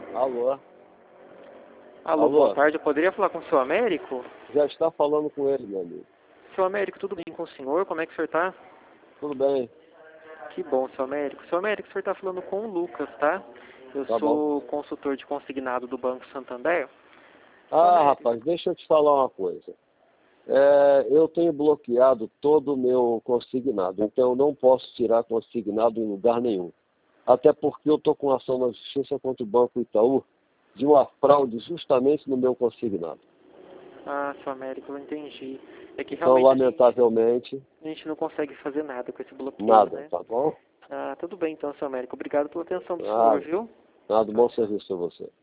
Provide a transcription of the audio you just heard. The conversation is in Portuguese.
Alô? Alô, boa tarde. Eu poderia falar com o seu Américo? Já está falando com ele, meu amigo. Seu Américo, tudo bem com o senhor? Como é que o senhor está? Tudo bem. Que bom, seu Américo. Seu Américo, o senhor está falando com o Lucas, tá? Eu Tá sou bom. consultor de consignado do Banco Santander. Rapaz, deixa eu te falar uma coisa. Eu tenho bloqueado todo o meu consignado, então eu não posso tirar consignado em lugar nenhum. Até porque eu estou com ação na justiça contra o Banco Itaú de uma fraude justamente no meu consignado. Ah, seu Américo, eu entendi. É que Então, realmente lamentavelmente, a gente não consegue fazer nada com esse bloqueio, nada, né? tá bom? Ah, tudo bem então, seu Américo. Obrigado pela atenção do senhor, viu? Nada, bom serviço para você.